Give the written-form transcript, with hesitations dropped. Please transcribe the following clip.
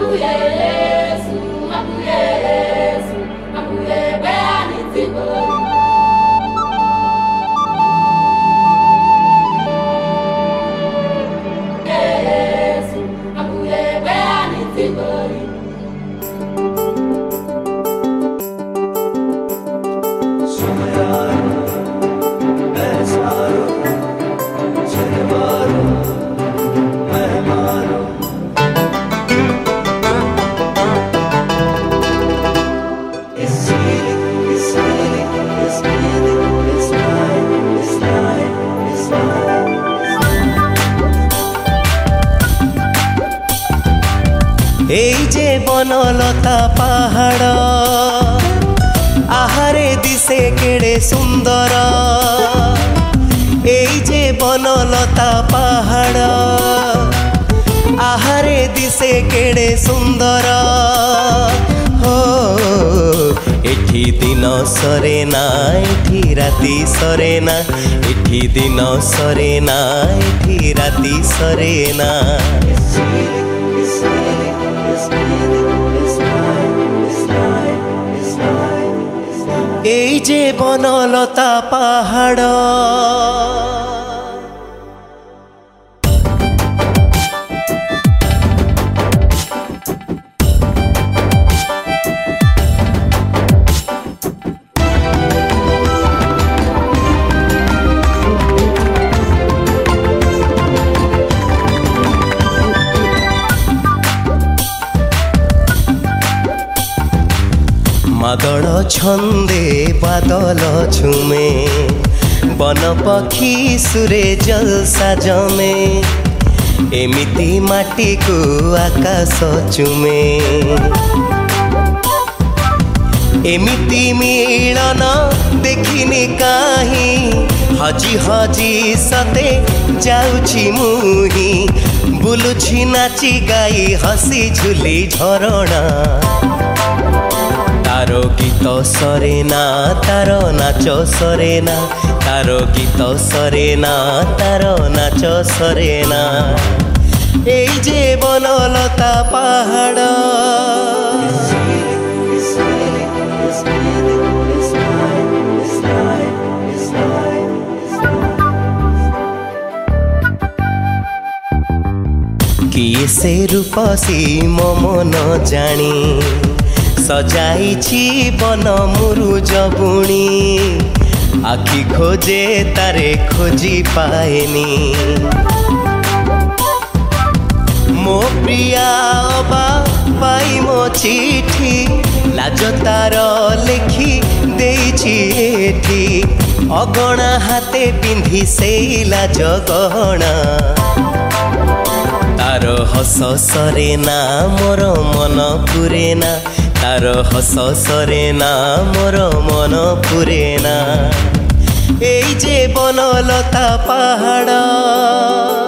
এই যে বনলতা পাহাড় আহারে দিশে কেড়ে সুন্দর, এই যে বনলতা পাহাড় আহারে দিশে কেড়ে সুন্দর। হো এঠি দিন সরে না এঠি রাতি সরে না, এঠি দিন সরে না এঠি রাতি সরে না। এই যে বনলতা পাহাড় মাদল ছন্দে বাদল ঝুমে, বন পক্ষী সুরে জলসা জমে, এমিতি মাটিকু আকাশ চুমে। এমিতি মিলন দেখিনি কাহি, হজি হজি সতে যাউছি মুহি, বুলুছি নাচি গাই হসি ঝুলি ঝরଣା। তার গীত সরে না তার নাচ সরে না, তার গীত সরে না তার নাচ সরে না। এই যে বনলতা পাহাড় কিয়ে সে রূপসী মন জানি, সজাইছি বন মুরুজ বুଣି, আখি খোঁজে তারে খোঁজি পায়েনি। মো প্রিয়া অবা পাই মো চিঠি, লাজ তার লেখি ଦେଇଛି এঠি, অগণা হাতে পিন্ধি সেই লাজ গহଣା। তার হস সরে না মোর মন পুরে না, তার হস সরে না মোর মন পুরে না। এই যে বনলতা পাহাড়